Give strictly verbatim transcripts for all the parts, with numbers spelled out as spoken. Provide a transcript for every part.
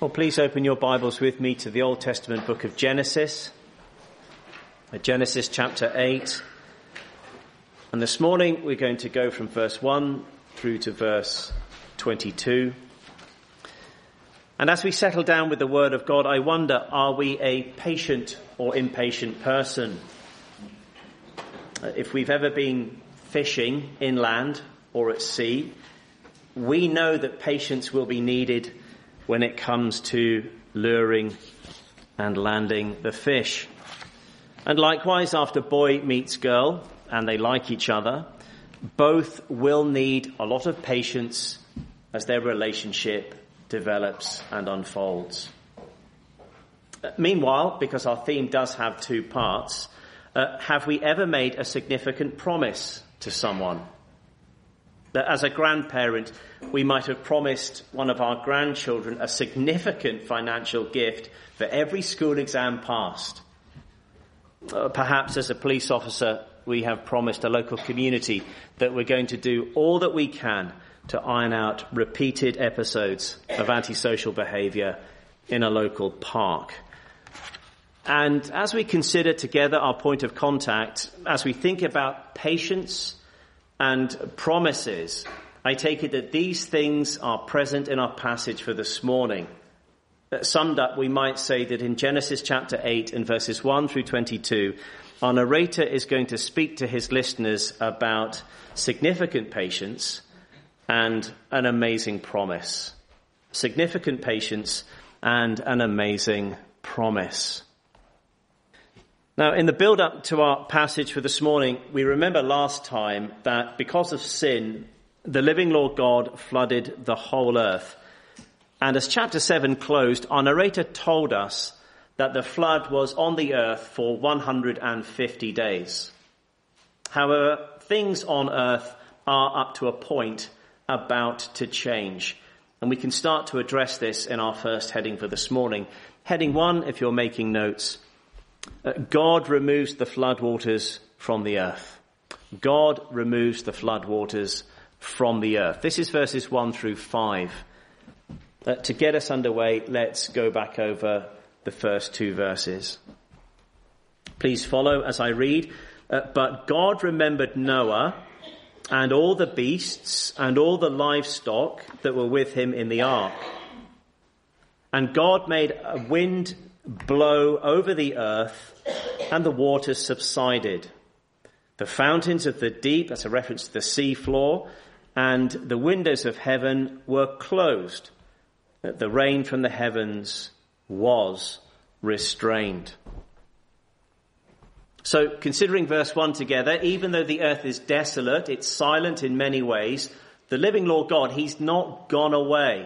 Well, please open your Bibles with me to the Old Testament book of Genesis, Genesis chapter eight. And this morning we're going to go from verse one through to verse twenty-two. And as we settle down with the Word of God, I wonder, are we a patient or impatient person? If we've ever been fishing inland or at sea, we know that patience will be needed when it comes to luring and landing the fish. And likewise, after boy meets girl and they like each other, both will need a lot of patience as their relationship develops and unfolds. Meanwhile, because our theme does have two parts, uh, have we ever made a significant promise to someone? That as a grandparent, we might have promised one of our grandchildren a significant financial gift for every school exam passed. Uh, perhaps as a police officer, we have promised a local community that we're going to do all that we can to iron out repeated episodes of antisocial behaviour in a local park. And as we consider together our point of contact, as we think about patience and promises, I take it that these things are present in our passage for this morning. Summed up, we might say that in Genesis chapter eight and verses one through twenty-two, our narrator is going to speak to his listeners about significant patience and an amazing promise. Significant patience and an amazing promise. Now, in the build-up to our passage for this morning, we remember last time that because of sin, the living Lord God flooded the whole earth. And as chapter seven closed, our narrator told us that the flood was on the earth for one hundred fifty days. However, things on earth are up to a point about to change. And we can start to address this in our first heading for this morning. Heading one, if you're making notes, God removes the floodwaters from the earth. God removes the floodwaters from the earth. This is verses one through five. Uh, to get us underway, let's go back over the first two verses. Please follow as I read. Uh, but God remembered Noah and all the beasts and all the livestock that were with him in the ark. And God made a wind blow over the earth, and the waters subsided. The fountains of the deep, that's a reference to the sea floor, and the windows of heaven were closed. The rain from the heavens was restrained. So, considering verse one together, even though the earth is desolate, it's silent in many ways, the living Lord God, he's not gone away.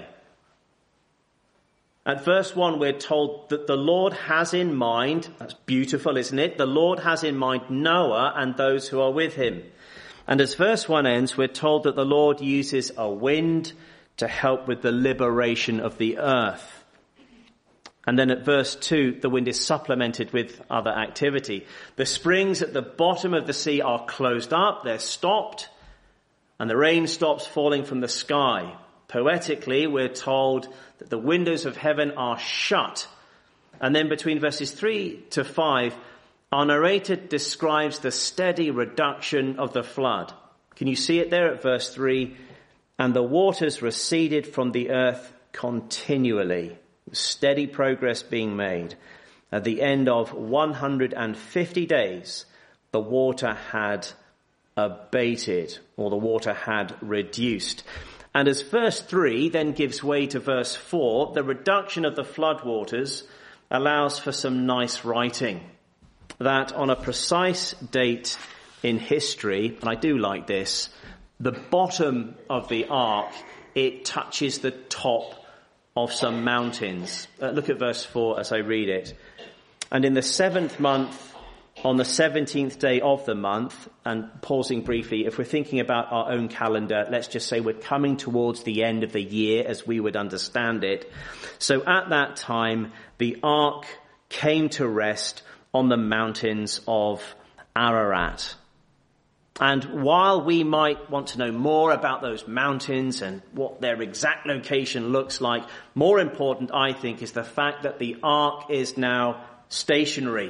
At verse one, we're told that the Lord has in mind, that's beautiful, isn't it? The Lord has in mind Noah and those who are with him. And as verse one ends, we're told that the Lord uses a wind to help with the liberation of the earth. And then at verse two, the wind is supplemented with other activity. The springs at the bottom of the sea are closed up, they're stopped, and the rain stops falling from the sky. Poetically, we're told that the windows of heaven are shut. And then between verses three to five, our narrator describes the steady reduction of the flood. Can you see it there at verse three? And the waters receded from the earth continually. Steady progress being made. At the end of one hundred fifty days, the water had abated, or the water had reduced. And as verse three then gives way to verse four, the reduction of the floodwaters allows for some nice writing. That on a precise date in history, and I do like this, the bottom of the ark, it touches the top of some mountains. Uh, look at verse four as I read it. And in the seventh month, on the seventeenth day of the month, and pausing briefly, if we're thinking about our own calendar, let's just say we're coming towards the end of the year as we would understand it. So at that time, the ark came to rest on the mountains of Ararat. And while we might want to know more about those mountains and what their exact location looks like, more important, I think, is the fact that the ark is now stationary.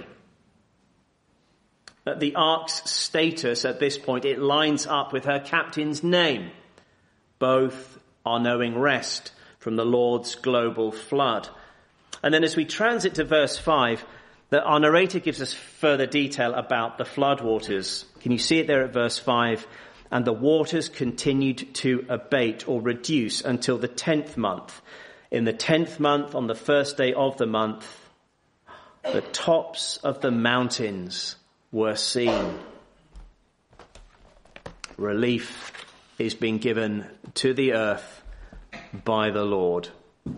That the ark's status at this point, it lines up with her captain's name. Both are knowing rest from the Lord's global flood. And then as we transit to verse five, that our narrator gives us further detail about the floodwaters. Can you see it there at verse five? And the waters continued to abate or reduce until the tenth month. In the tenth month, on the first day of the month, the tops of the mountains were seen. Relief is being given to the earth by the Lord.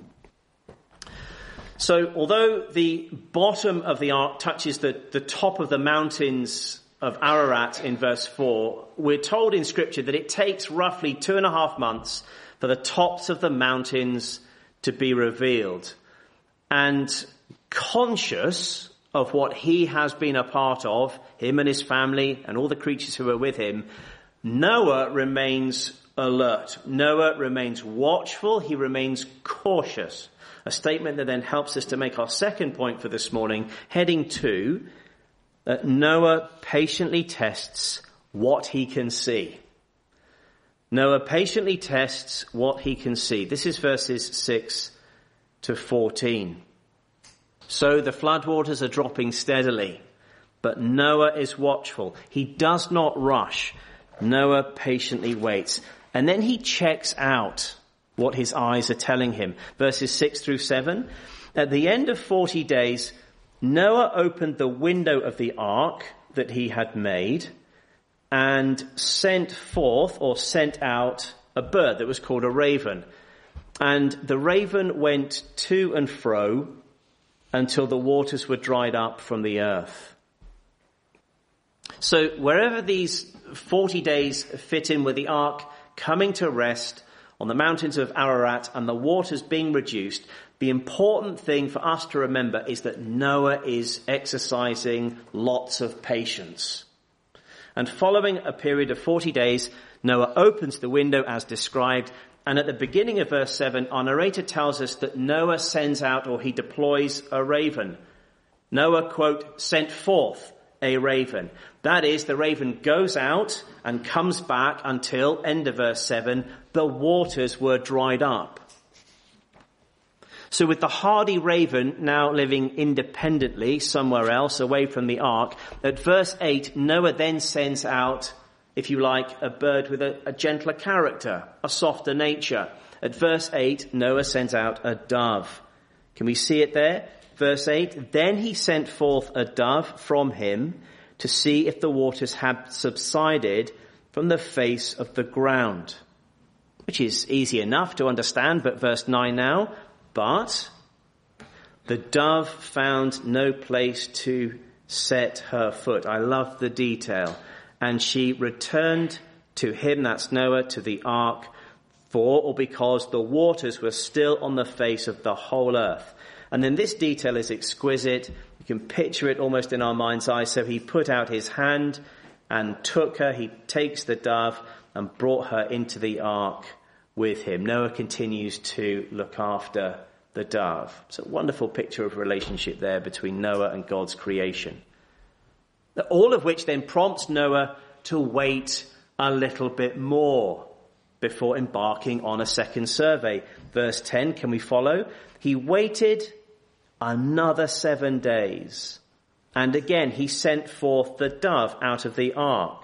So although the bottom of the ark touches the, the top of the mountains of Ararat in verse four, we're told in Scripture that it takes roughly two and a half months for the tops of the mountains to be revealed. And conscious of what he has been a part of, him and his family and all the creatures who are with him, Noah remains alert. Noah remains watchful. He remains cautious. A statement that then helps us to make our second point for this morning, heading to that Noah patiently tests what he can see. Noah patiently tests what he can see. This is verses six to fourteen. So the floodwaters are dropping steadily, but Noah is watchful. He does not rush. Noah patiently waits. And then he checks out what his eyes are telling him. Verses six through seven. At the end of forty days, Noah opened the window of the ark that he had made and sent forth or sent out a bird that was called a raven. And the raven went to and fro until the waters were dried up from the earth. So wherever these forty days fit in with the ark coming to rest on the mountains of Ararat and the waters being reduced, the important thing for us to remember is that Noah is exercising lots of patience. And following a period of forty days, Noah opens the window as described. And at the beginning of verse seven, our narrator tells us that Noah sends out, or he deploys, a raven. Noah, quote, sent forth a raven. That is, the raven goes out and comes back until, end of verse seven, the waters were dried up. So with the hardy raven now living independently somewhere else away from the ark, at verse eight, Noah then sends out, if you like, a bird with a, a gentler character, a softer nature. At verse eight, Noah sends out a dove. Can we see it there? Verse eight, then he sent forth a dove from him to see if the waters had subsided from the face of the ground. Which is easy enough to understand, but verse nine now. But the dove found no place to set her foot. I love the detail. And she returned to him, that's Noah, to the ark, for or because the waters were still on the face of the whole earth. And then this detail is exquisite. You can picture it almost in our mind's eye. So he put out his hand and took her. He takes the dove and brought her into the ark with him. Noah continues to look after the dove. It's a wonderful picture of relationship there between Noah and God's creation. All of which then prompts Noah to wait a little bit more before embarking on a second survey. Verse ten, can we follow? He waited another seven days. And again, he sent forth the dove out of the ark.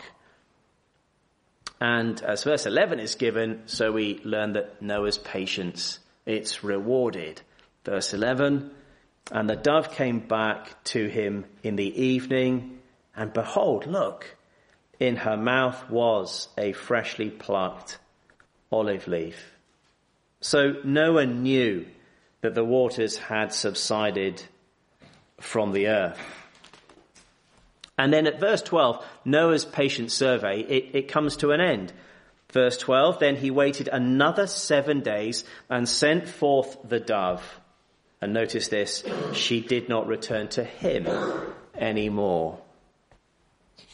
And as verse eleven is given, so we learn that Noah's patience, it's rewarded. Verse eleven, and the dove came back to him in the evening, and behold, look, in her mouth was a freshly plucked olive leaf. So Noah knew that the waters had subsided from the earth. And then at verse twelve, Noah's patient survey, it, it comes to an end. Verse twelve, then he waited another seven days and sent forth the dove. And notice this, she did not return to him anymore.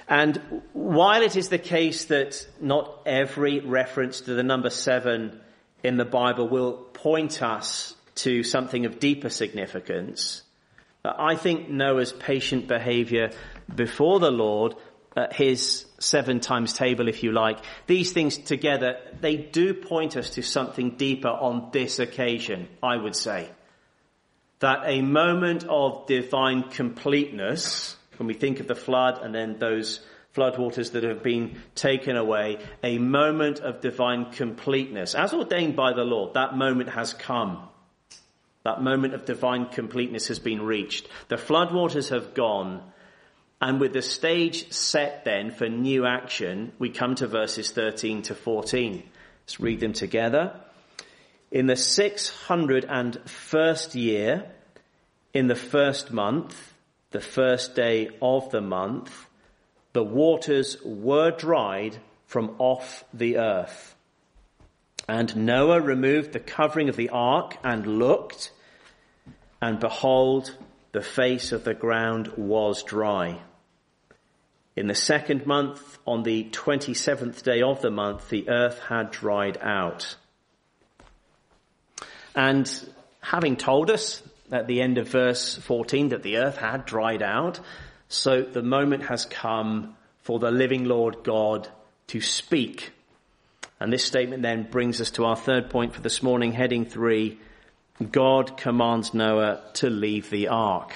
And while it is the case that not every reference to the number seven in the Bible will point us to something of deeper significance, I think Noah's patient behavior before the Lord, uh, his seven times table, if you like, these things together, they do point us to something deeper on this occasion, I would say. That a moment of divine completeness, when we think of the flood and then those floodwaters that have been taken away, a moment of divine completeness, as ordained by the Lord, that moment has come. That moment of divine completeness has been reached. The floodwaters have gone. And with the stage set then for new action, we come to verses thirteen to fourteen. Let's read them together. In the six hundred and first year, in the first month, the first day of the month, the waters were dried from off the earth. And Noah removed the covering of the ark and looked, and behold, the face of the ground was dry. In the second month, on the twenty-seventh day of the month, the earth had dried out. And having told us at the end of verse fourteen that the earth had dried out, so the moment has come for the living Lord God to speak. And this statement then brings us to our third point for this morning, heading three. God commands Noah to leave the ark.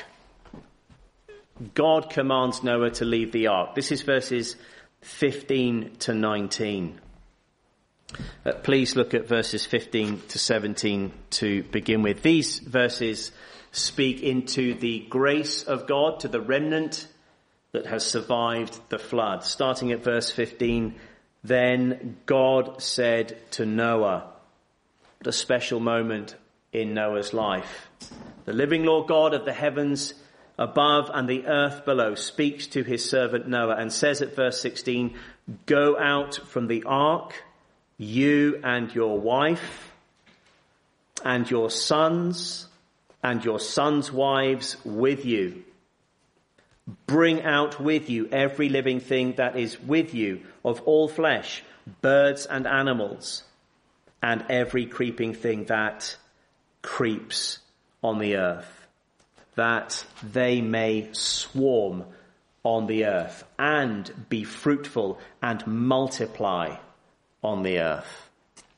God commands Noah to leave the ark. This is verses fifteen to nineteen. Uh, please look at verses fifteen to seventeen to begin with. These verses speak into the grace of God to the remnant that has survived the flood. Starting at verse fifteen, then God said to Noah, what a special moment in Noah's life. The living Lord God of the heavens above and the earth below speaks to his servant Noah and says at verse sixteen, go out from the ark, you and your wife and your sons and your sons' wives with you. Bring out with you every living thing that is with you of all flesh, birds and animals, and every creeping thing that creeps on the earth, that they may swarm on the earth and be fruitful and multiply on the earth.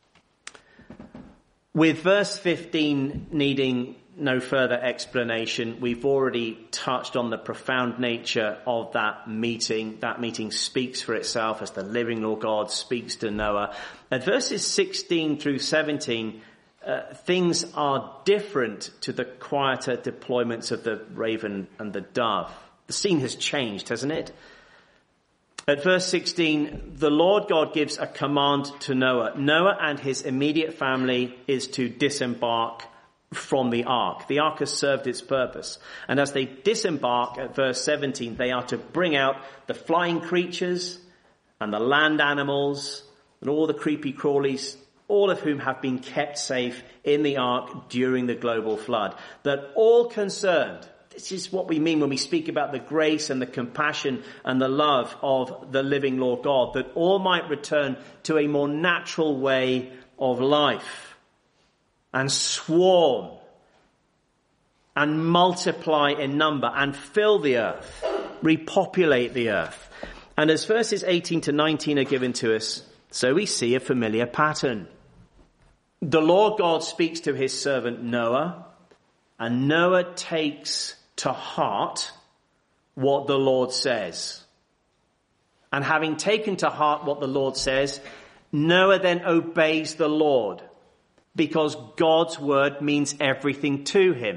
With verse fifteen needing no further explanation, we've already touched on the profound nature of that meeting. That meeting speaks for itself as the living Lord God speaks to Noah. At verses sixteen through seventeen, uh, things are different to the quieter deployments of the raven and the dove. The scene has changed, hasn't it? At verse sixteen, the Lord God gives a command to Noah. Noah and his immediate family is to disembark from the ark. The ark has served its purpose. And as they disembark at verse seventeen, they are to bring out the flying creatures and the land animals and all the creepy crawlies, all of whom have been kept safe in the ark during the global flood. That all concerned, this is what we mean when we speak about the grace and the compassion and the love of the living Lord God, that all might return to a more natural way of life and swarm and multiply in number and fill the earth, repopulate the earth. And as verses eighteen to nineteen are given to us, so we see a familiar pattern. The Lord God speaks to his servant Noah, and Noah takes to heart what the Lord says. And having taken to heart what the Lord says, Noah then obeys the Lord, because God's word means everything to him.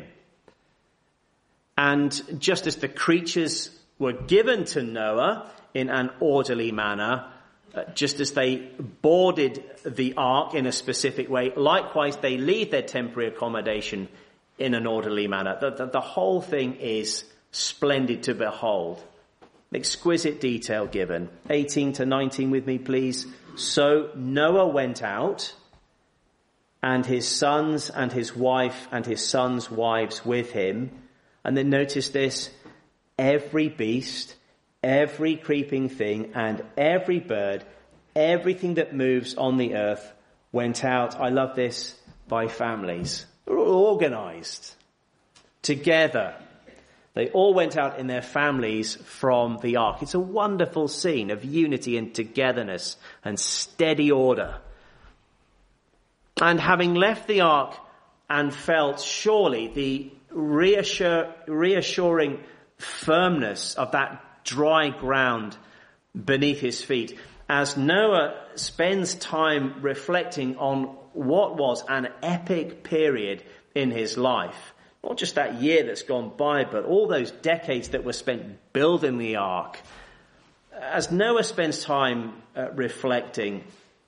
And just as the creatures were given to Noah in an orderly manner, uh, just as they boarded the ark in a specific way, likewise they leave their temporary accommodation in an orderly manner. The, the, the whole thing is splendid to behold. Exquisite detail given. eighteen to nineteen with me, please. So Noah went out, and his sons and his wife and his sons' wives with him. And then notice this, every beast, every creeping thing and every bird, everything that moves on the earth went out, I love this, by families. They're all organized together. They all went out in their families from the ark. It's a wonderful scene of unity and togetherness and steady order. And having left the ark and felt surely the reassure, reassuring firmness of that dry ground beneath his feet, as Noah spends time reflecting on what was an epic period in his life, not just that year that's gone by, but all those decades that were spent building the ark. As Noah spends time uh, reflecting,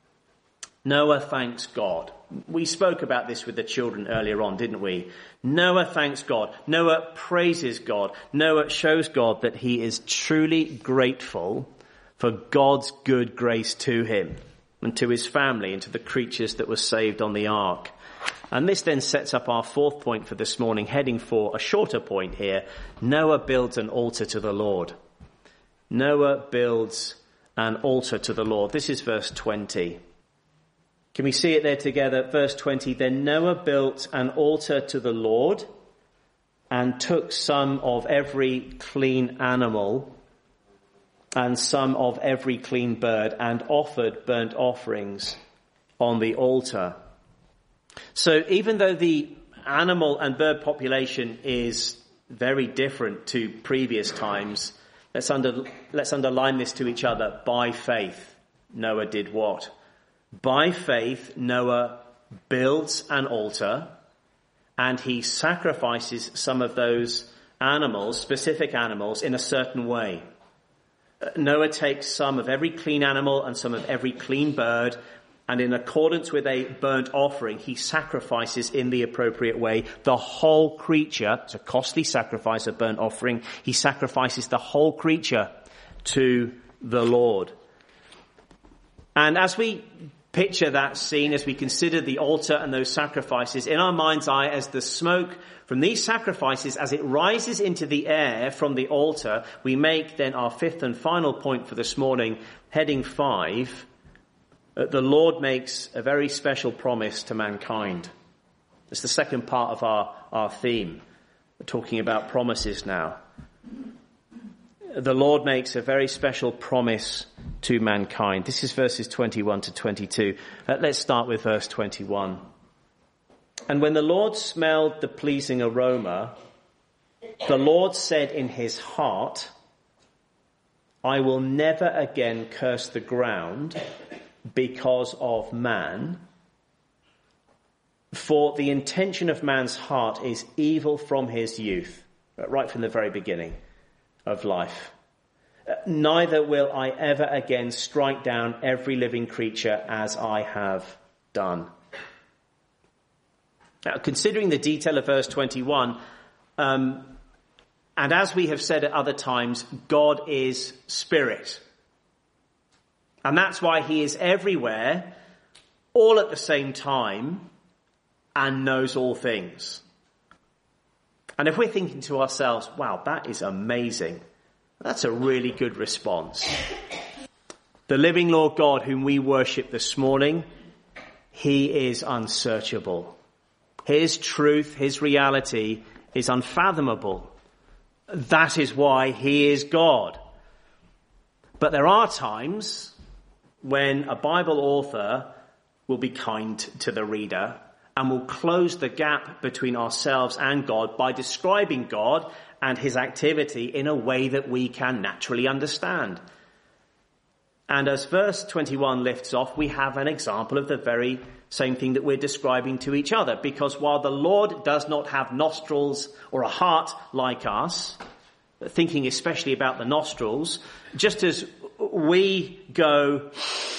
Noah thanks God. We spoke about this with the children earlier on, didn't we? Noah thanks God. Noah praises God. Noah shows God that he is truly grateful for God's good grace to him and to his family and to the creatures that were saved on the ark. And this then sets up our fourth point for this morning, heading for a shorter point here. Noah builds an altar to the Lord. Noah builds an altar to the Lord. This is verse twenty. Can we see it there together? Verse twenty, then Noah built an altar to the Lord and took some of every clean animal and some of every clean bird and offered burnt offerings on the altar. So even though the animal and bird population is very different to previous times, let's under, let's underline this to each other. By faith, Noah did what? By faith, Noah builds an altar and he sacrifices some of those animals, specific animals, in a certain way. Noah takes some of every clean animal and some of every clean bird, and in accordance with a burnt offering, he sacrifices in the appropriate way the whole creature. It's a costly sacrifice, a burnt offering. He sacrifices the whole creature to the Lord. And as we picture that scene, as we consider the altar and those sacrifices, in our mind's eye, as the smoke from these sacrifices, as it rises into the air from the altar, we make then our fifth and final point for this morning, heading five. The Lord makes a very special promise to mankind. It's the second part of our, our theme. We're talking about promises now. The Lord makes a very special promise to mankind. This is verses twenty-one to twenty-two. Uh, let's start with verse twenty-one. And when the Lord smelled the pleasing aroma, the Lord said in his heart, I will never again curse the ground because of man, for the intention of man's heart is evil from his youth, right from the very beginning of life. Neither will I ever again strike down every living creature as I have done. Now, considering the detail of verse twenty-one, um, and as we have said at other times, God is spirit. And that's why he is everywhere, all at the same time, and knows all things. And if we're thinking to ourselves, wow, that is amazing, that's a really good response. The living Lord God whom we worship this morning, he is unsearchable. His truth, his reality is unfathomable. That is why he is God. But there are times when a Bible author will be kind to the reader and will close the gap between ourselves and God by describing God and his activity in a way that we can naturally understand. And as verse twenty-one lifts off, we have an example of the very same thing that we're describing to each other. Because while the Lord does not have nostrils or a heart like us, thinking especially about the nostrils, just as we go,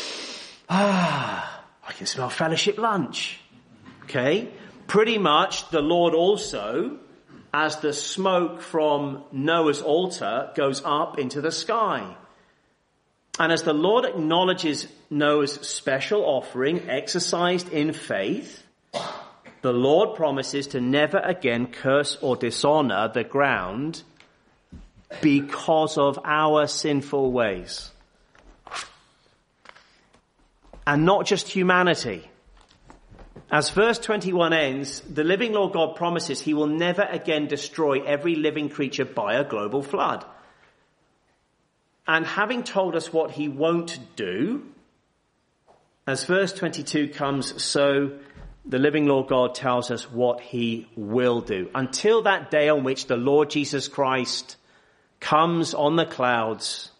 ah, I can smell fellowship lunch. Okay? Pretty much the Lord also, as the smoke from Noah's altar goes up into the sky. And as the Lord acknowledges Noah's special offering exercised in faith, the Lord promises to never again curse or dishonor the ground because of our sinful ways. And not just humanity. As verse twenty-one ends, the living Lord God promises he will never again destroy every living creature by a global flood. And having told us what he won't do, as verse twenty-two comes, so the living Lord God tells us what he will do. Until that day on which the Lord Jesus Christ comes on the clouds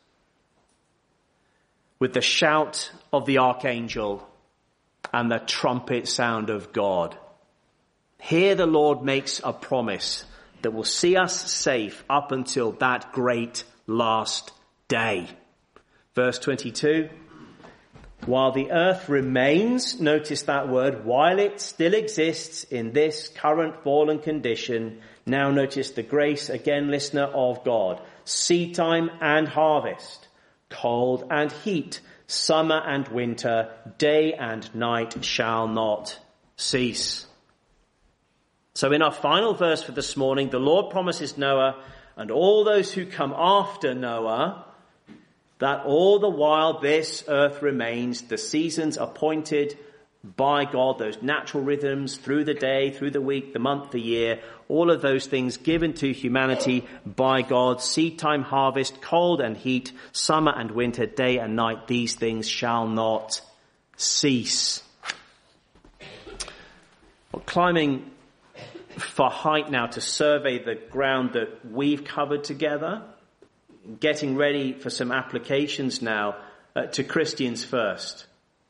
with the shout of the archangel and the trumpet sound of God. Here the Lord makes a promise that will see us safe up until that great last day. Verse twenty-two, while the earth remains, notice that word, while it still exists in this current fallen condition, now notice the grace, again listener, of God. Seed time and harvest, cold and heat, summer and winter, day and night shall not cease. So in our final verse for this morning, the Lord promises Noah and all those who come after Noah that all the while this earth remains, the seasons appointed by God, those natural rhythms through the day, through the week, the month, the year, all of those things given to humanity by God, seed time, harvest, cold and heat, summer and winter, day and night, these things shall not cease. Well, climbing for height now to survey the ground that we've covered together, getting ready for some applications now uh, to Christians First.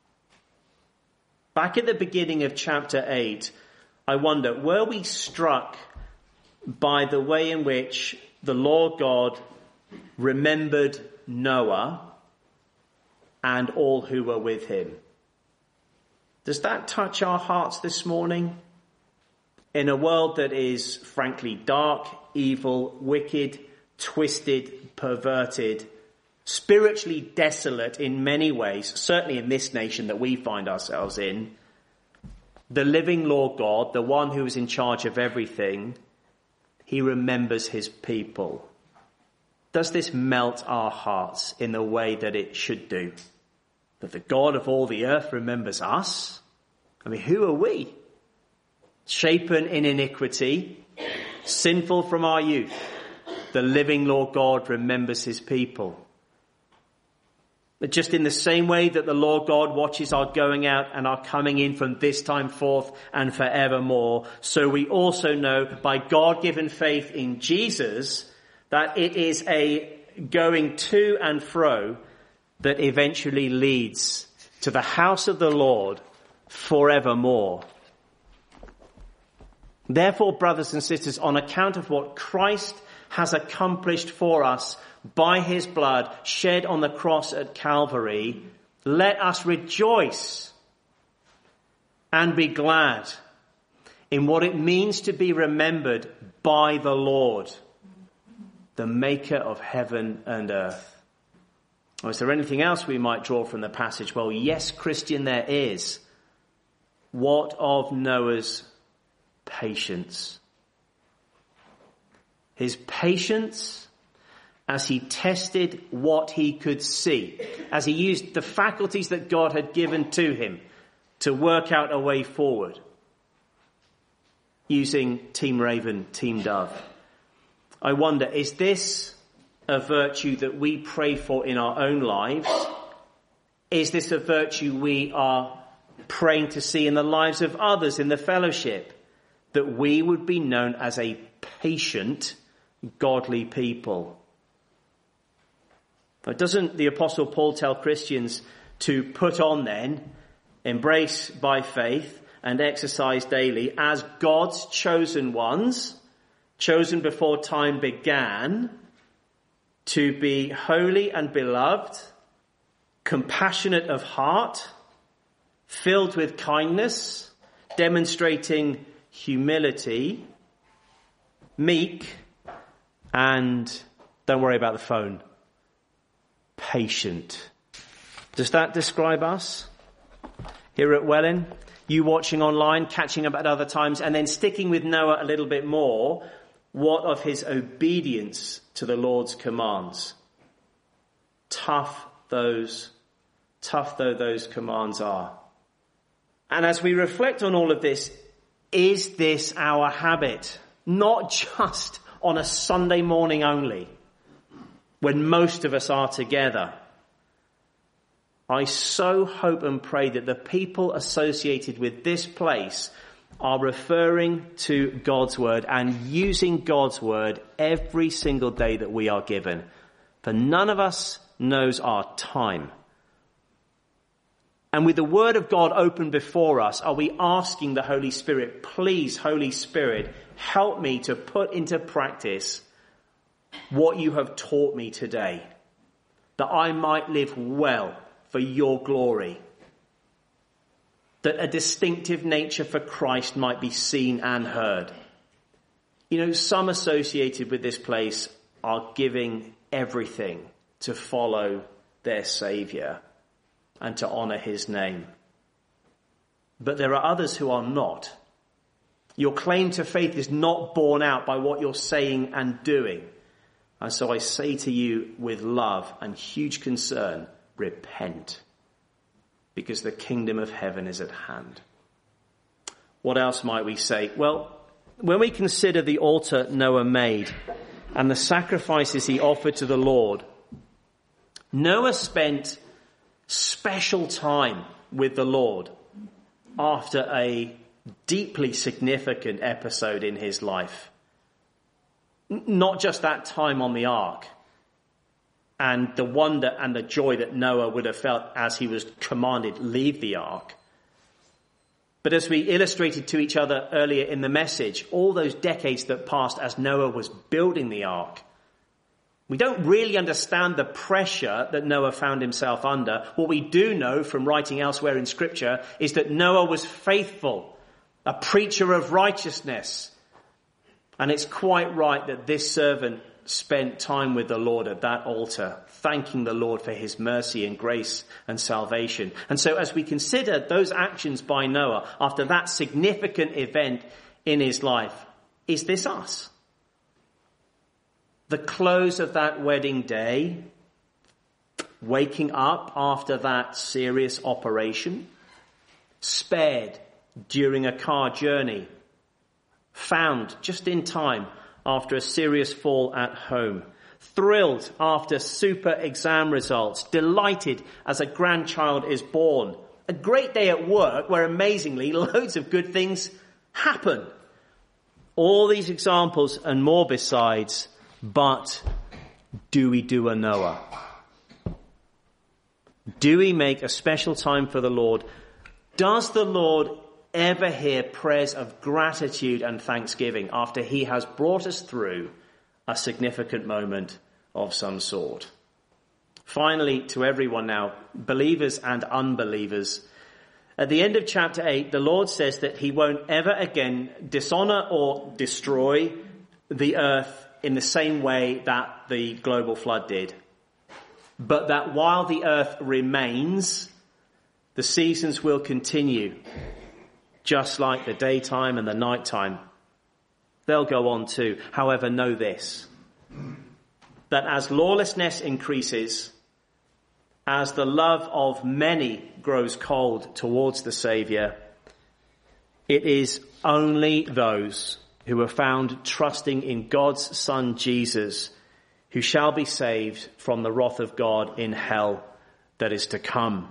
Back at the beginning of chapter eight, I wonder, were we struck by the way in which the Lord God remembered Noah and all who were with him? Does that touch our hearts this morning? In a world that is frankly dark, evil, wicked, twisted, perverted, spiritually desolate in many ways, certainly in this nation that we find ourselves in, the living Lord God, the one who is in charge of everything, he remembers his people. Does this melt our hearts in the way that it should do? That the God of all the earth remembers us? I mean, who are we? Shapen in iniquity, sinful from our youth. The living Lord God remembers his people. But just in the same way that the Lord God watches our going out and our coming in from this time forth and forevermore, so we also know by God-given faith in Jesus that it is a going to and fro that eventually leads to the house of the Lord forevermore. Therefore, brothers and sisters, on account of what Christ has accomplished for us by his blood shed on the cross at Calvary, let us rejoice and be glad in what it means to be remembered by the Lord, the maker of heaven and earth. Oh, is there anything else we might draw from the passage? Well, yes, Christian, there is. What of Noah's patience? His patience as he tested what he could see, as he used the faculties that God had given to him to work out a way forward, using Team Raven, Team Dove. I wonder, is this a virtue that we pray for in our own lives? Is this a virtue we are praying to see in the lives of others in the fellowship? That we would be known as a patient, godly people. But doesn't the Apostle Paul tell Christians to put on then, embrace by faith and exercise daily as God's chosen ones, chosen before time began, to be holy and beloved, compassionate of heart, filled with kindness, demonstrating humility, meek, and don't worry about the phone, patient. Does that describe us here at Welling? You watching online, catching up at other times, and then sticking with Noah a little bit more. What of his obedience to the Lord's commands? Tough those, tough though those commands are. And as we reflect on all of this, is this our habit? Not just on a Sunday morning only, when most of us are together. I so hope and pray that the people associated with this place are referring to God's word and using God's word every single day that we are given. For none of us knows our time. And with the word of God open before us, are we asking the Holy Spirit, please, Holy Spirit, help me to put into practice what you have taught me today, that I might live well for your glory, that a distinctive nature for Christ might be seen and heard. You know, some associated with this place are giving everything to follow their Saviour and to honour his name. But there are others who are not. Your claim to faith is not borne out by what you're saying and doing. And so I say to you with love and huge concern, repent, because the kingdom of heaven is at hand. What else might we say? Well, when we consider the altar Noah made and the sacrifices he offered to the Lord, Noah spent special time with the Lord after a deeply significant episode in his life. Not just that time on the ark and the wonder and the joy that Noah would have felt as he was commanded, leave the ark. But as we illustrated to each other earlier in the message, all those decades that passed as Noah was building the ark, we don't really understand the pressure that Noah found himself under. What we do know from writing elsewhere in Scripture is that Noah was faithful, a preacher of righteousness. And it's quite right that this servant spent time with the Lord at that altar, thanking the Lord for his mercy and grace and salvation. And so as we consider those actions by Noah after that significant event in his life, is this us? The close of that wedding day, waking up after that serious operation, spared during a car journey, found just in time after a serious fall at home, thrilled after super exam results, delighted as a grandchild is born, a great day at work where amazingly loads of good things happen. All these examples and more besides. But do we do a Noah? Do we make a special time for the Lord? Does the Lord ever hear prayers of gratitude and thanksgiving after he has brought us through a significant moment of some sort? Finally, to everyone now, believers and unbelievers, at the end of chapter eight, the Lord says that he won't ever again dishonor or destroy the earth in the same way that the global flood did. But that while the earth remains, the seasons will continue, just like the daytime and the nighttime. They'll go on too. However, know this, that as lawlessness increases, as the love of many grows cold towards the Saviour, it is only those who are found trusting in God's Son Jesus, who shall be saved from the wrath of God in hell that is to come.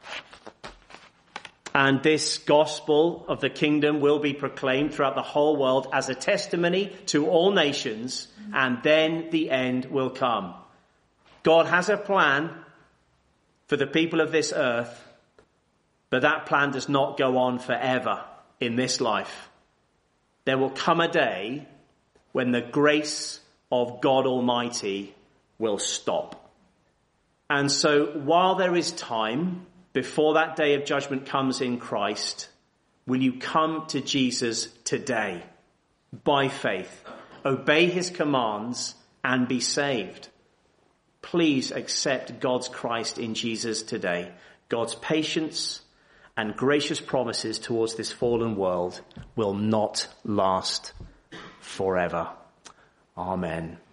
And this gospel of the kingdom will be proclaimed throughout the whole world as a testimony to all nations, and then the end will come. God has a plan for the people of this earth, but that plan does not go on forever in this life. There will come a day when the grace of God Almighty will stop. And so while there is time before that day of judgment comes in Christ, will you come to Jesus today by faith, obey his commands and be saved? Please accept God's Christ in Jesus today. God's patience and gracious promises towards this fallen world will not last forever. Amen.